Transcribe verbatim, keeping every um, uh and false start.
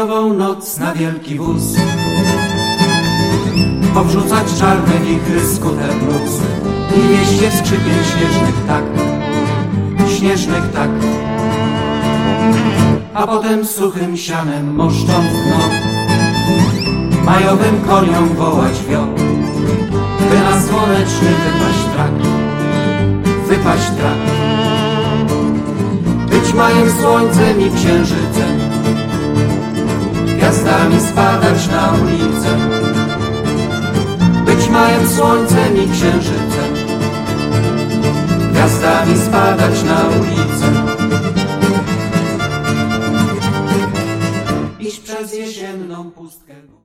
jesieniową noc na wielki wóz, powrzucać czarne wichry skuter mróz i mieście skrzypień śnieżnych tak, śnieżnych tak. A potem suchym sianem moszcząc dno, majowym koniom wołać wio, by na słoneczny wypaść trak, wypaść trak. Być majem słońcem i księżycem, gwiazdami spadać na ulicę. Być majem słońcem i księżycem, gwiazdami spadać na ulicę. Iść przez jesienną pustkę.